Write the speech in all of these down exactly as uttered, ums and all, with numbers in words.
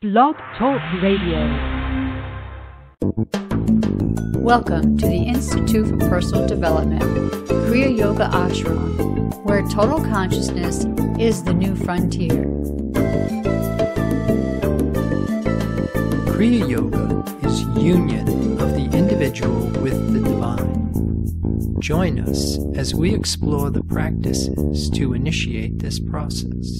Blog Talk Radio. Welcome to the Institute for Personal Development, Kriya Yoga Ashram, where total consciousness is the new frontier. Kriya Yoga is union of the individual with the divine. Join us as we explore the practices to initiate this process.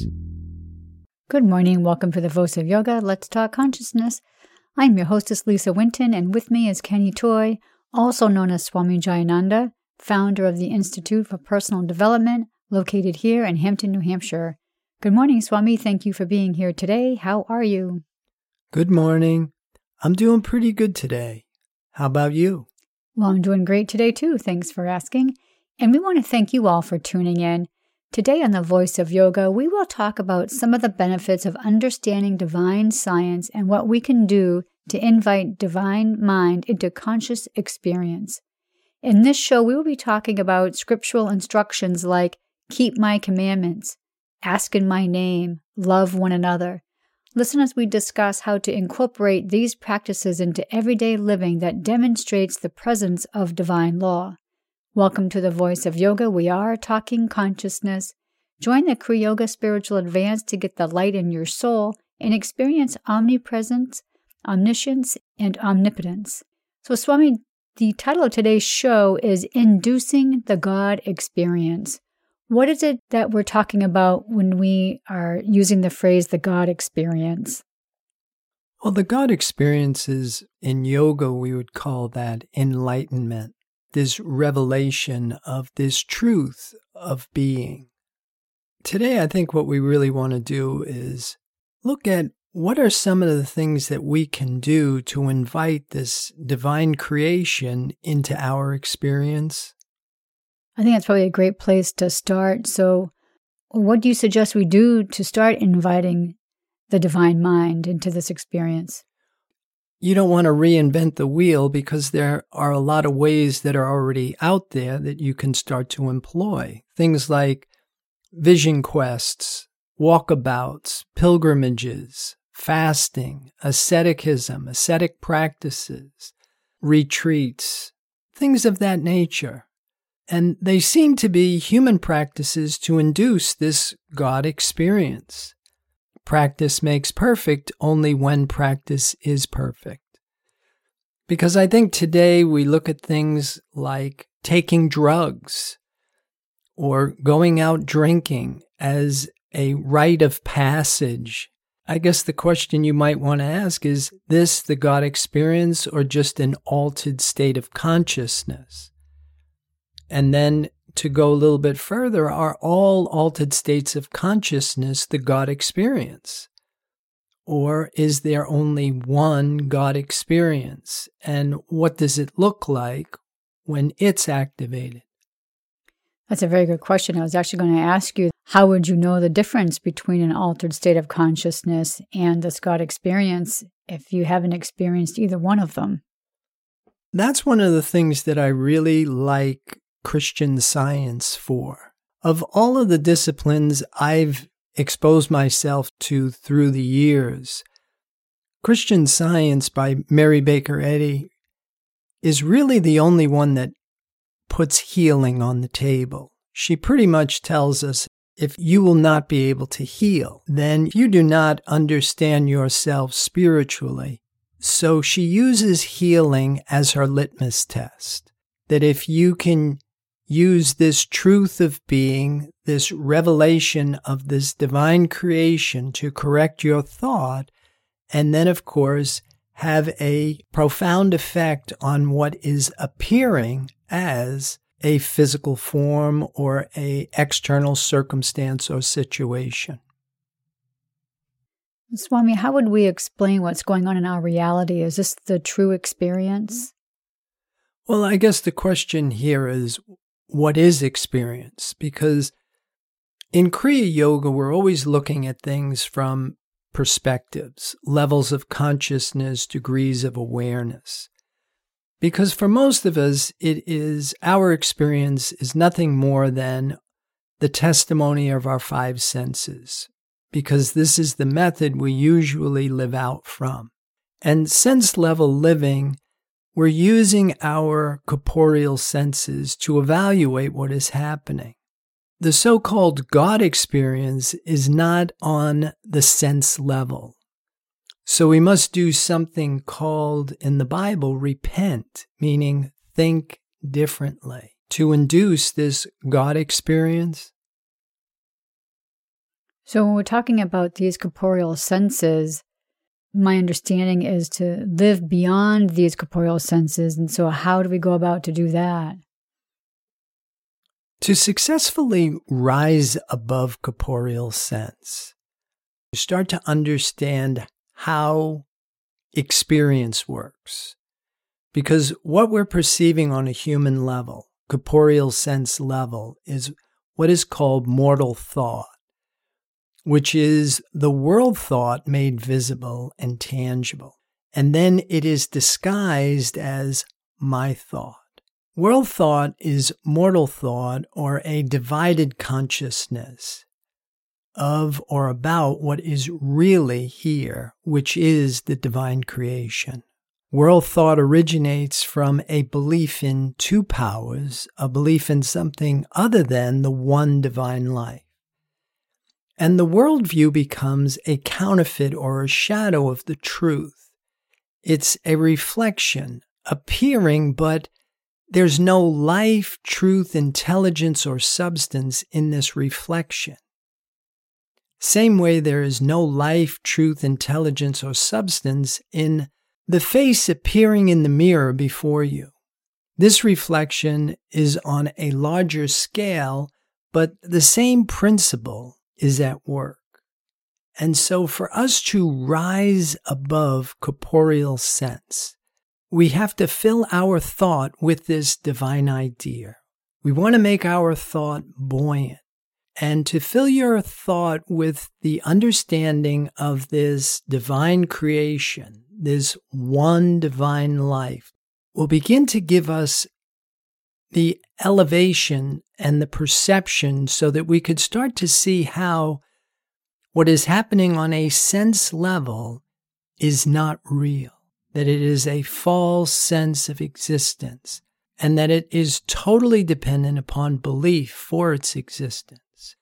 Good morning. Welcome to the Voice of Yoga. Let's talk consciousness. I'm your hostess, Lisa Winton, and with me is Kenny Toy, also known as Swami Jayananda, founder of the Institute for Personal Development, located here in Hampton, New Hampshire. Good morning, Swami. Thank you for being here today. How are you? Good morning. I'm doing pretty good today. How about you? Well, I'm doing great today, too. Thanks for asking. And we want to thank you all for tuning in. Today on The Voice of Yoga, we will talk about some of the benefits of understanding divine science and what we can do to invite divine mind into conscious experience. In this show, we will be talking about scriptural instructions like keep my commandments, ask in my name, love one another. Listen as we discuss how to incorporate these practices into everyday living that demonstrates the presence of divine law. Welcome to the Voice of Yoga. We are talking consciousness. Join the Kriya Yoga Spiritual Advance to get the light in your soul and experience omnipresence, omniscience, and omnipotence. So, Swami, the title of today's show is Inducing the God Experience. What is it that we're talking about when we are using the phrase the God experience? Well, the God experience is, in yoga, we would call that enlightenment. This revelation of this truth of being. Today, I think what we really want to do is look at what are some of the things that we can do to invite this divine creation into our experience. I think that's probably a great place to start. So, what do you suggest we do to start inviting the divine mind into this experience? You don't want to reinvent the wheel because there are a lot of ways that are already out there that you can start to employ. Things like vision quests, walkabouts, pilgrimages, fasting, asceticism, ascetic practices, retreats, things of that nature. And they seem to be human practices to induce this God experience. Practice makes perfect only when practice is perfect. Because I think today we look at things like taking drugs or going out drinking as a rite of passage. I guess the question you might want to ask is this the God experience or just an altered state of consciousness? And then to go a little bit further, are all altered states of consciousness the God experience? Or is there only one God experience? And what does it look like when it's activated? That's a very good question. I was actually going to ask you, how would you know the difference between an altered state of consciousness and this God experience if you haven't experienced either one of them? That's one of the things that I really like Christian Science for. Of all of the disciplines I've exposed myself to through the years, Christian Science by Mary Baker Eddy is really the only one that puts healing on the table. She pretty much tells us if you will not be able to heal, then you do not understand yourself spiritually. So she uses healing as her litmus test. That if you can use this truth of being, this revelation of this divine creation to correct your thought, and then, of course, have a profound effect on what is appearing as a physical form or a external circumstance or situation. Swami, how would we explain what's going on in our reality? Is this the true experience? Well, I guess the question here is, what is experience? Because in Kriya Yoga, we're always looking at things from perspectives, levels of consciousness, degrees of awareness. Because for most of us, it is our experience is nothing more than the testimony of our five senses. because this is the method we usually live out from. And sense-level living, we're using our corporeal senses to evaluate what is happening. The so-called God experience is not on the sense level. So we must do something called, in the Bible, repent, meaning think differently, to induce this God experience. So when we're talking about these corporeal senses, my understanding is to live beyond these corporeal senses. And so how do we go about to do that? To successfully rise above corporeal sense, you start to understand how experience works. Because what we're perceiving on a human level, corporeal sense level, is what is called mortal thought, which is the world thought made visible and tangible. And then it is disguised as my thought. World thought is mortal thought, or a divided consciousness of or about what is really here, which is the divine creation. World thought originates from a belief in two powers, a belief in something other than the one divine life. And the worldview becomes a counterfeit or a shadow of the truth. It's a reflection, appearing, but there's no life, truth, intelligence, or substance in this reflection. Same way there is no life, truth, intelligence, or substance in the face appearing in the mirror before you. This reflection is on a larger scale, but the same principle is at work. And so for us to rise above corporeal sense, we have to fill our thought with this divine idea. We want to make our thought buoyant. And to fill your thought with the understanding of this divine creation, this one divine life, will begin to give us the elevation and the perception so that we could start to see how what is happening on a sense level is not real, that it is a false sense of existence, and that it is totally dependent upon belief for its existence.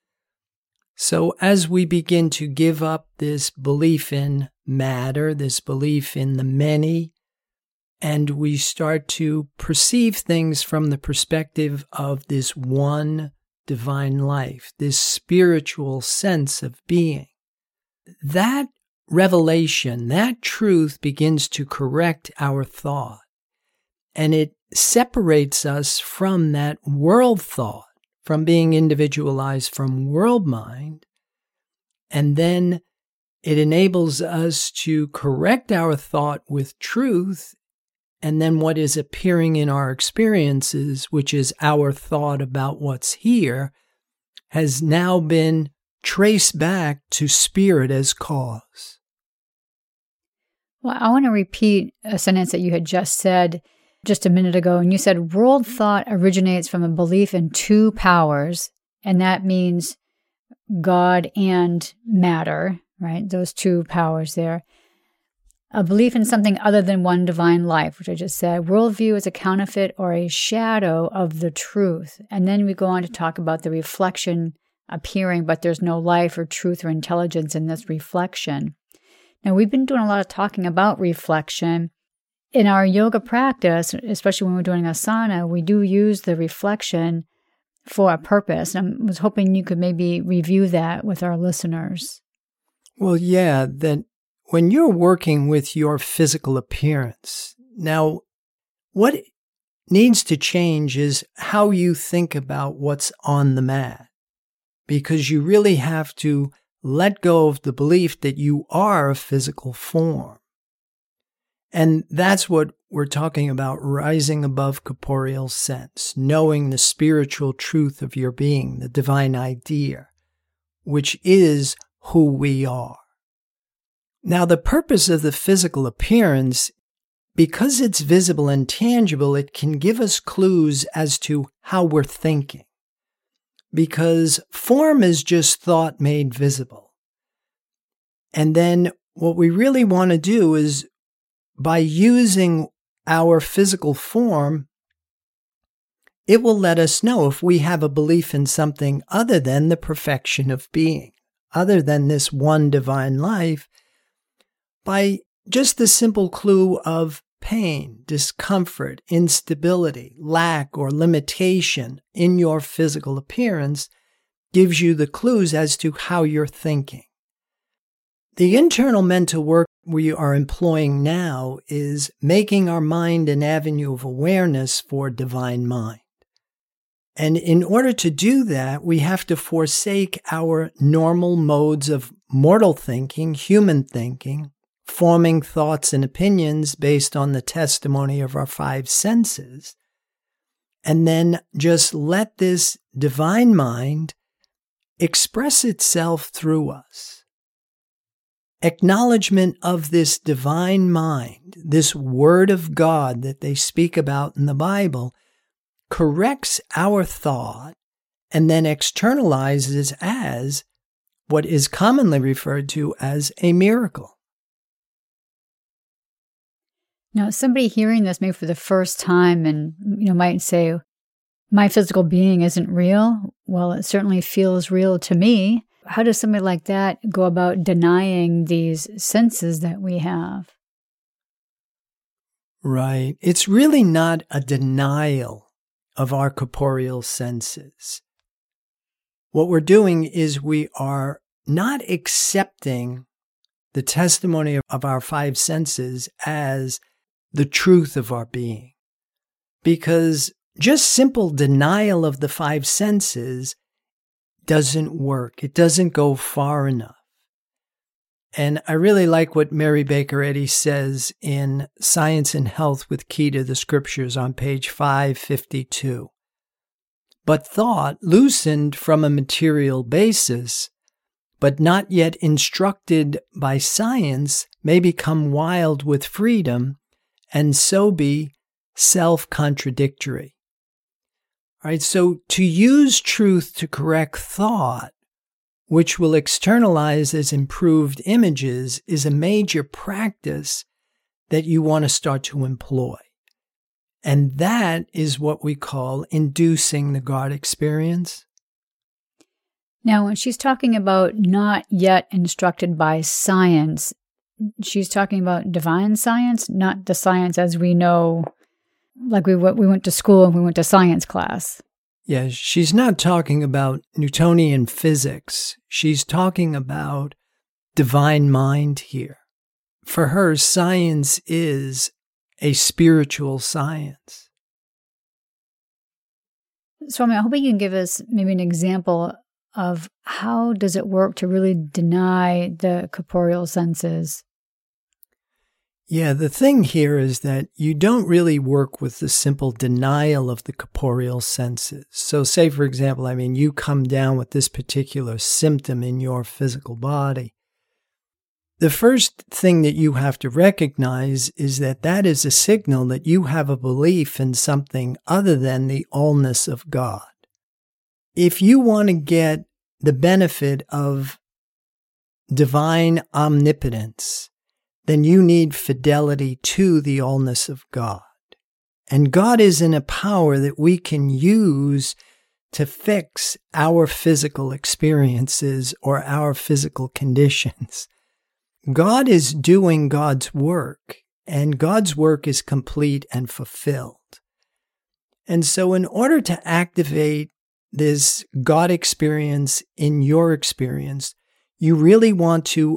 So as we begin to give up this belief in matter, this belief in the many, and we start to perceive things from the perspective of this one divine life, this spiritual sense of being, that revelation, that truth begins to correct our thought, and it separates us from that world thought, from being individualized from world mind, and then it enables us to correct our thought with truth, and then what is appearing in our experiences, which is our thought about what's here, has now been traced back to spirit as cause. Well, I want to repeat a sentence that you had just said just a minute ago, and you said world thought originates from a belief in two powers, and that means God and matter, right? Those two powers there. A belief in something other than one divine life, which I just said. Worldview is a counterfeit or a shadow of the truth. And then we go on to talk about the reflection appearing, but there's no life or truth or intelligence in this reflection. Now, we've been doing a lot of talking about reflection. In our yoga practice, especially when we're doing asana, we do use the reflection for a purpose. And I was hoping you could maybe review that with our listeners. Well, yeah, that when you're working with your physical appearance, now what needs to change is how you think about what's on the mat, because you really have to let go of the belief that you are a physical form. And that's what we're talking about, rising above corporeal sense, knowing the spiritual truth of your being, the divine idea, which is who we are. Now, the purpose of the physical appearance, because it's visible and tangible, it can give us clues as to how we're thinking. Because form is just thought made visible. And then what we really want to do is, by using our physical form, it will let us know if we have a belief in something other than the perfection of being, other than this one divine life, by just the simple clue of pain, discomfort, instability, lack, or limitation in your physical appearance gives you the clues as to how you're thinking. The internal mental work we are employing now is making our mind an avenue of awareness for divine mind. And in order to do that, we have to forsake our normal modes of mortal thinking, human thinking, forming thoughts and opinions based on the testimony of our five senses, and then just let this divine mind express itself through us. Acknowledgement of this divine mind, this word of God that they speak about in the Bible, corrects our thought and then externalizes as what is commonly referred to as a miracle. Now, somebody hearing this maybe for the first time and, you know, might say, my physical being isn't real. Well, it certainly feels real to me. How does somebody like that go about denying these senses that we have? Right. It's really not a denial of our corporeal senses. What we're doing is we are not accepting the testimony of our five senses as the truth of our being. Because just simple denial of the five senses doesn't work. It doesn't go far enough. And I really like what Mary Baker Eddy says in Science and Health with Key to the Scriptures on page five fifty-two. But thought, loosened from a material basis, but not yet instructed by science, may become wild with freedom and so be self-contradictory. All right, so to use truth to correct thought, which will externalize as improved images, is a major practice that you want to start to employ. And that is what we call inducing the God experience. Now, when she's talking about not yet instructed by science, she's talking about divine science, not the science as we know, like we we went to school and we went to science class. Yeah, she's not talking about Newtonian physics. She's talking about divine mind here. For her, science is a spiritual science. Swami, I hope you can give us maybe an example of how does it work to really deny the corporeal senses? Yeah, the thing here is that you don't really work with the simple denial of the corporeal senses. So say, for example, I mean, you come down with this particular symptom in your physical body. The first thing that you have to recognize is that that is a signal that you have a belief in something other than the allness of God. If you want to get the benefit of divine omnipotence, then you need fidelity to the allness of God. And God is in a power that we can use to fix our physical experiences or our physical conditions. God is doing God's work, and God's work is complete and fulfilled. And so in order to activate this God experience in your experience, you really want to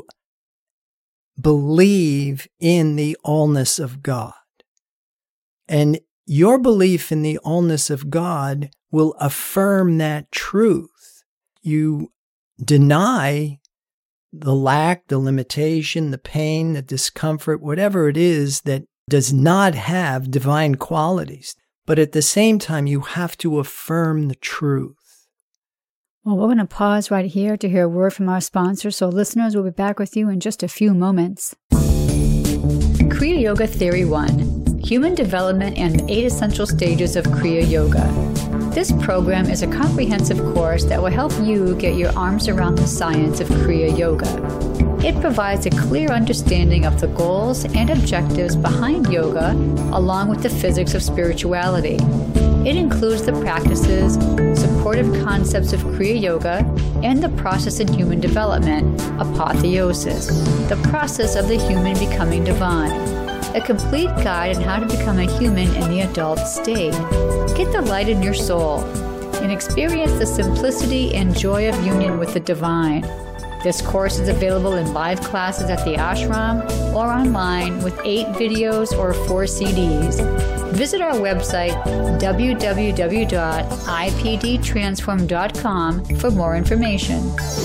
believe in the allness of God. And your belief in the allness of God will affirm that truth. You deny the lack, the limitation, the pain, the discomfort, whatever it is that does not have divine qualities. But at the same time, you have to affirm the truth. Well, we're going to pause right here to hear a word from our sponsor. So listeners, we'll be back with you in just a few moments. Kriya Yoga Theory one, Human Development and Eight Essential Stages of Kriya Yoga. This program is a comprehensive course that will help you get your arms around the science of Kriya Yoga. It provides a clear understanding of the goals and objectives behind yoga, along with the physics of spirituality. It includes the practices, supportive concepts of Kriya Yoga, and the process in human development, apotheosis, the process of the human becoming divine. A complete guide on how to become a human in the adult state. Get the light in your soul and experience the simplicity and joy of union with the divine. This course is available in live classes at the ashram or online with eight videos or four C Ds. Visit our website, w w w dot i p d transform dot com, for more information.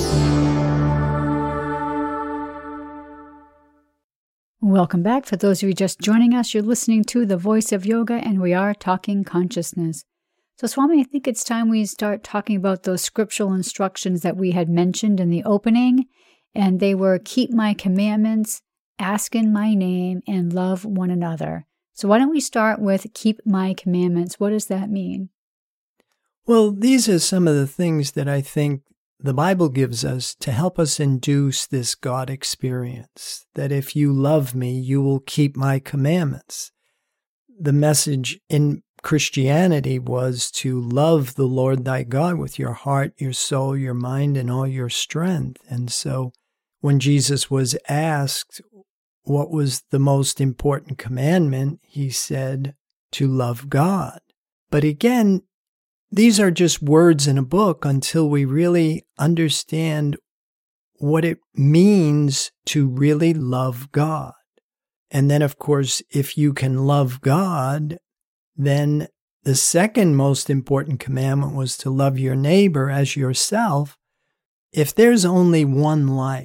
Welcome back. For those of you just joining us, you're listening to The Voice of Yoga, and we are talking consciousness. So, Swami, I think it's time we start talking about those scriptural instructions that we had mentioned in the opening, and they were keep my commandments, ask in my name, and love one another. So why don't we start with keep my commandments? What does that mean? Well, these are some of the things that I think the Bible gives us to help us induce this God experience, that if you love me, you will keep my commandments. The message in Christianity was to love the Lord thy God with your heart, your soul, your mind, and all your strength. And so when Jesus was asked what was the most important commandment, he said to love God. But again, these are just words in a book until we really understand what it means to really love God. And then, of course, if you can love God, then the second most important commandment was to love your neighbor as yourself. If there's only one life,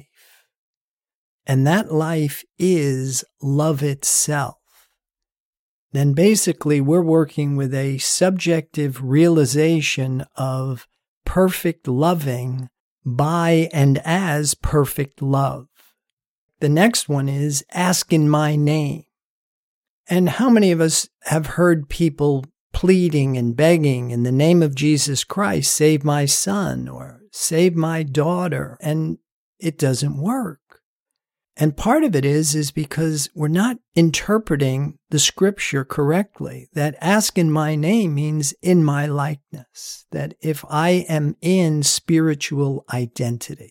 and that life is love itself, then basically we're working with a subjective realization of perfect loving by and as perfect love. The next one is ask in my name. And how many of us have heard people pleading and begging in the name of Jesus Christ, save my son or save my daughter, and it doesn't work. And part of it is, is because we're not interpreting the scripture correctly. That ask in my name means in my likeness, that if I am in spiritual identity,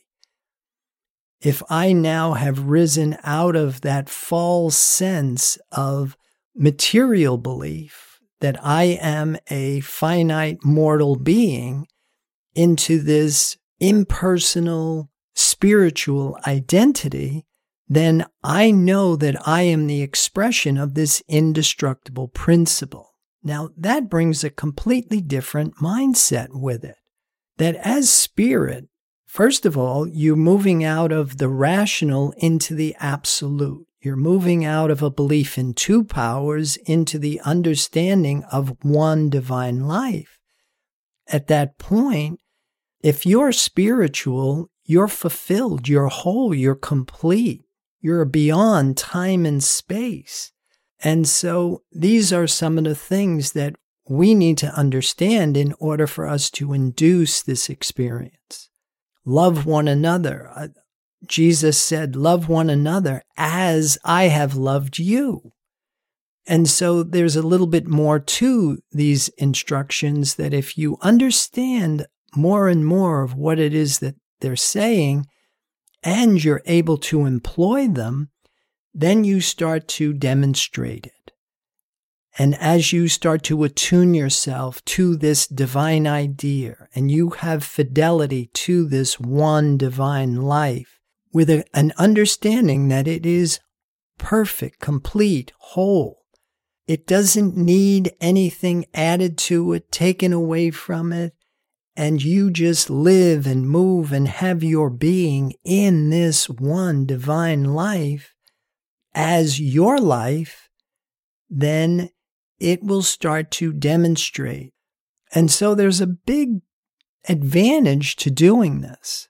if I now have risen out of that false sense of material belief that I am a finite mortal being into this impersonal spiritual identity, then I know that I am the expression of this indestructible principle. Now, that brings a completely different mindset with it. That as spirit, first of all, you're moving out of the rational into the absolute. You're moving out of a belief in two powers into the understanding of one divine life. At that point, if you're spiritual, you're fulfilled, you're whole, you're complete, you're beyond time and space. And so these are some of the things that we need to understand in order for us to induce this experience. Love one another. Jesus said, love one another as I have loved you. And so there's a little bit more to these instructions that if you understand more and more of what it is that they're saying, and you're able to employ them, then you start to demonstrate it. And as you start to attune yourself to this divine idea, and you have fidelity to this one divine life, with a, an understanding that it is perfect, complete, whole. It doesn't need anything added to it, taken away from it, and you just live and move and have your being in this one divine life as your life, then it will start to demonstrate. And so there's a big advantage to doing this.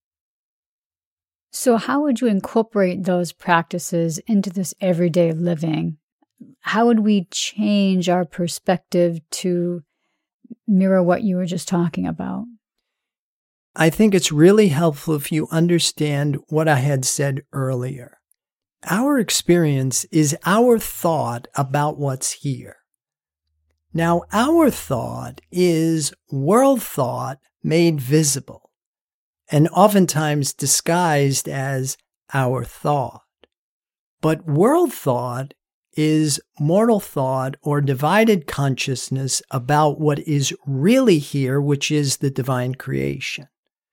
So how would you incorporate those practices into this everyday living? How would we change our perspective to mirror what you were just talking about? I think it's really helpful if you understand what I had said earlier. Our experience is our thought about what's here. Now, our thought is world thought made visible, and oftentimes disguised as our thought. But world thought is mortal thought or divided consciousness about what is really here, which is the divine creation.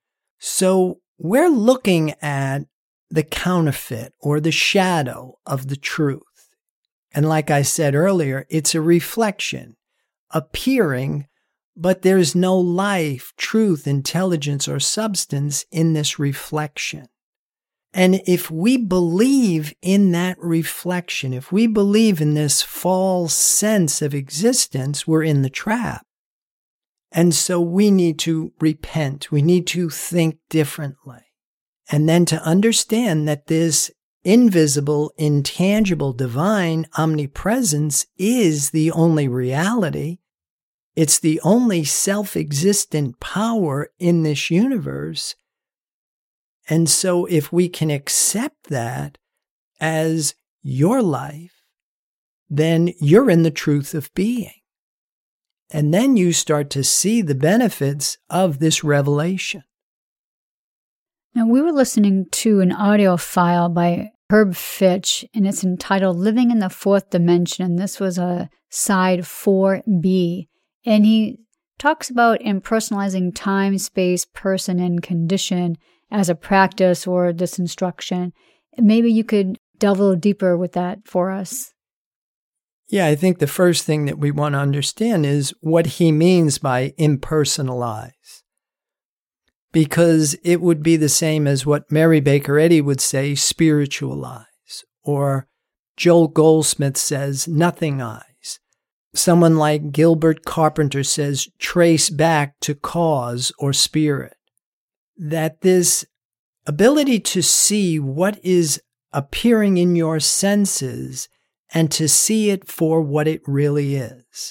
So we're looking at the counterfeit or the shadow of the truth. And like I said earlier, it's a reflection, appearing, but there's no life, truth, intelligence, or substance in this reflection. And if we believe in that reflection, if we believe in this false sense of existence, we're in the trap. And so we need to repent. We need to think differently. And then to understand that this invisible, intangible, divine omnipresence is the only reality. It's the only self-existent power in this universe. And so if we can accept that as your life, then you're in the truth of being. And then you start to see the benefits of this revelation. Now, we were listening to an audio file by Herb Fitch, and it's entitled Living in the Fourth Dimension. And this was a side four B. And he talks about impersonalizing time, space, person, and condition as a practice or this instruction. Maybe you could delve a little deeper with that for us. Yeah, I think the first thing that we want to understand is what he means by impersonalize. Because it would be the same as what Mary Baker Eddy would say, spiritualize. Or Joel Goldsmith says, nothingize. Someone like Gilbert Carpenter says, trace back to cause or spirit. That this ability to see what is appearing in your senses and to see it for what it really is.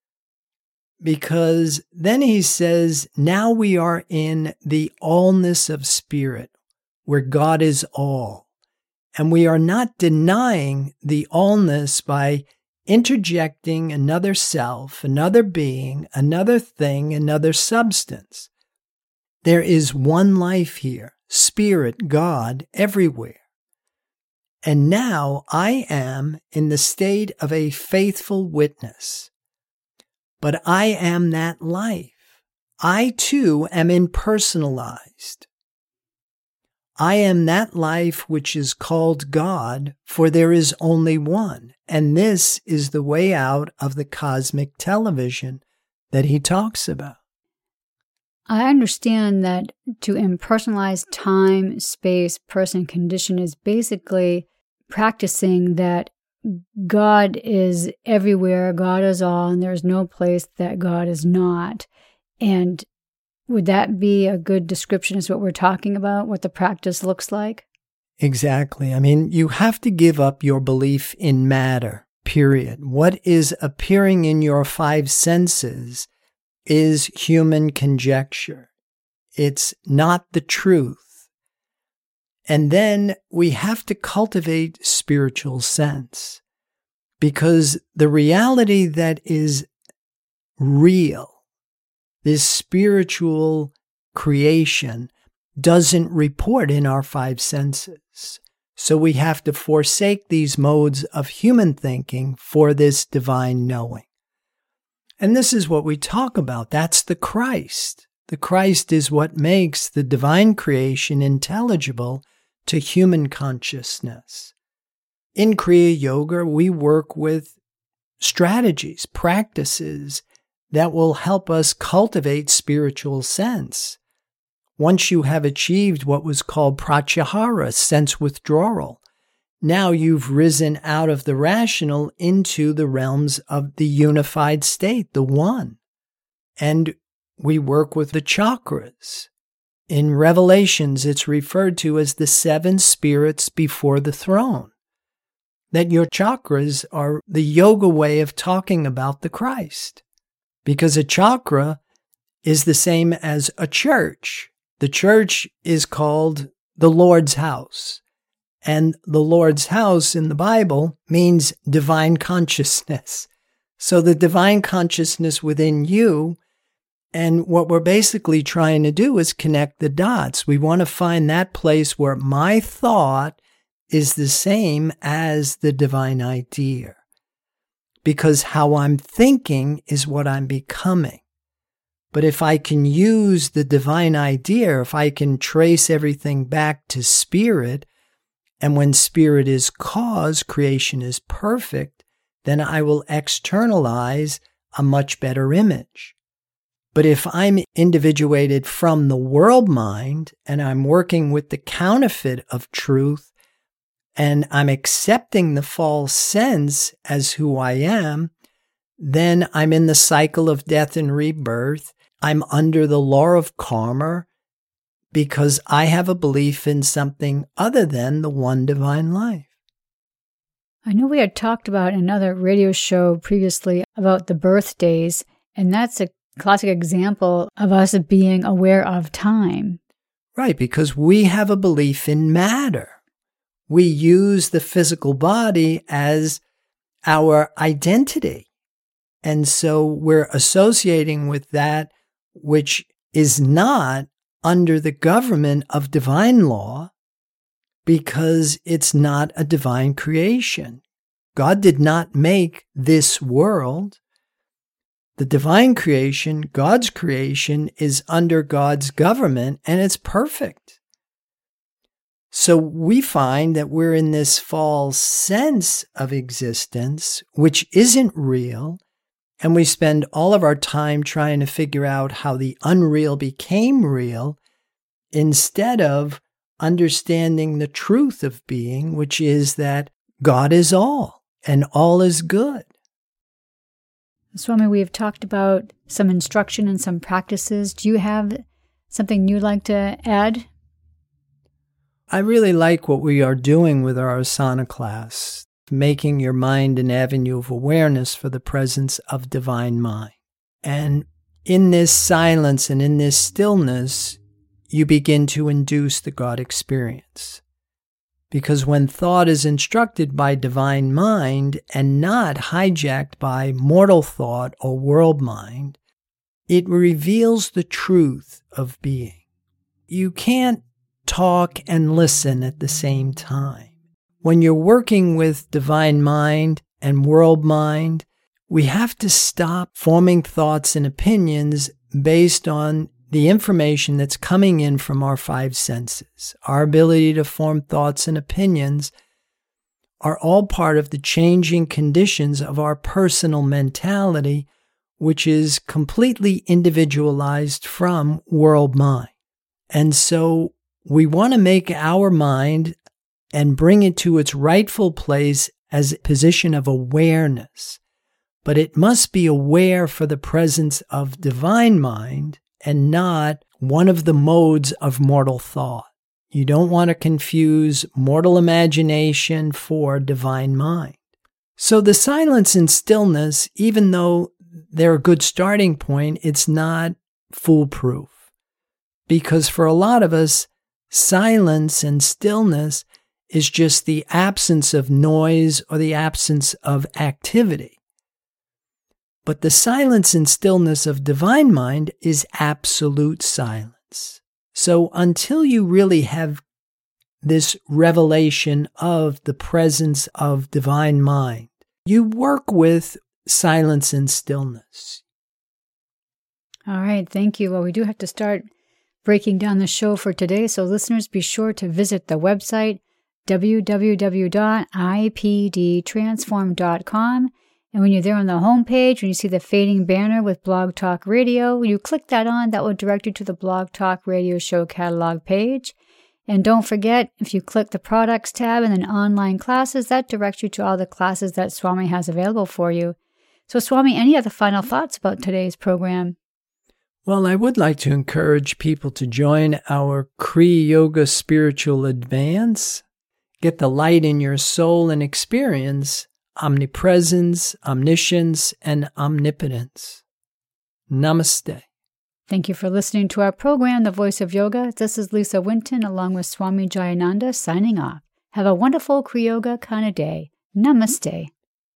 Because then he says, now we are in the allness of spirit, where God is all. And we are not denying the allness by interjecting another self, another being, another thing, another substance. There is one life here, Spirit, God, everywhere. And now I am in the state of a faithful witness. But I am that life. I too am impersonalized. I am that life which is called God, for there is only one. And this is the way out of the cosmic television that he talks about. I understand that to impersonalize time, space, person, condition is basically practicing that God is everywhere, God is all, and there's no place that God is not. And would that be a good description as what we're talking about, what the practice looks like? Exactly. I mean, you have to give up your belief in matter, period. What is appearing in your five senses is human conjecture. It's not the truth. And then we have to cultivate spiritual sense, because the reality that is real, this spiritual creation, doesn't report in our five senses. So we have to forsake these modes of human thinking for this divine knowing. And this is what we talk about. That's the Christ. The Christ is what makes the divine creation intelligible to human consciousness. In Kriya Yoga, we work with strategies, practices that will help us cultivate spiritual sense. Once you have achieved what was called pratyahara, sense withdrawal, now you've risen out of the rational into the realms of the unified state, the one. And we work with the chakras. In Revelations, it's referred to as the seven spirits before the throne. That your chakras are the yoga way of talking about the Christ. Because a chakra is the same as a church. The church is called the Lord's house. And the Lord's house in the Bible means divine consciousness. So the divine consciousness within you, and what we're basically trying to do is connect the dots. We want to find that place where my thought is the same as the divine idea. Because how I'm thinking is what I'm becoming. But if I can use the divine idea, if I can trace everything back to spirit, and when spirit is cause, creation is perfect, then I will externalize a much better image. But if I'm individuated from the world mind and I'm working with the counterfeit of truth and I'm accepting the false sense as who I am, then I'm in the cycle of death and rebirth. I'm under the law of karma because I have a belief in something other than the one divine life. I know we had talked about in another radio show previously about the birthdays, and that's a classic example of us being aware of time. Right, because we have a belief in matter. We use the physical body as our identity. And so we're associating with that which is not under the government of divine law because it's not a divine creation. God did not make this world. The divine creation, God's creation, is under God's government and it's perfect. So we find that we're in this false sense of existence, which isn't real, and we spend all of our time trying to figure out how the unreal became real instead of understanding the truth of being, which is that God is all and all is good. Swami, we have talked about some instruction and some practices. Do you have something you'd like to add? I really like what we are doing with our Asana class, making your mind an avenue of awareness for the presence of divine mind. And in this silence and in this stillness, you begin to induce the God experience. Because when thought is instructed by divine mind and not hijacked by mortal thought or world mind, it reveals the truth of being. You can't talk and listen at the same time. When you're working with divine mind and world mind, we have to stop forming thoughts and opinions based on the information that's coming in from our five senses. Our ability to form thoughts and opinions are all part of the changing conditions of our personal mentality, which is completely individualized from world mind. And so we want to make our mind and bring it to its rightful place as a position of awareness. But it must be aware for the presence of divine mind and not one of the modes of mortal thought. You don't want to confuse mortal imagination for divine mind. So the silence and stillness, even though they're a good starting point, it's not foolproof. Because for a lot of us, silence and stillness is just the absence of noise or the absence of activity. But the silence and stillness of divine mind is absolute silence. So until you really have this revelation of the presence of divine mind, you work with silence and stillness. All right, thank you. Well, we do have to start breaking down the show for today, so listeners, be sure to visit the website w w w dot i p d transform dot com. And when you're there on the homepage, when you see the fading banner with Blog Talk Radio, you click that on, that will direct you to the Blog Talk Radio show catalog page. And don't forget, if you click the products tab and then online classes, that directs you to all the classes that Swami has available for you. So Swami, any other final thoughts about today's program? Well, I would like to encourage people to join our Kriya Yoga Spiritual Advance. Get the light in your soul and experience omnipresence, omniscience, and omnipotence. Namaste. Thank you for listening to our program, The Voice of Yoga. This is Lisa Winton along with Swami Jayananda signing off. Have a wonderful Kriyoga Kana day. Namaste.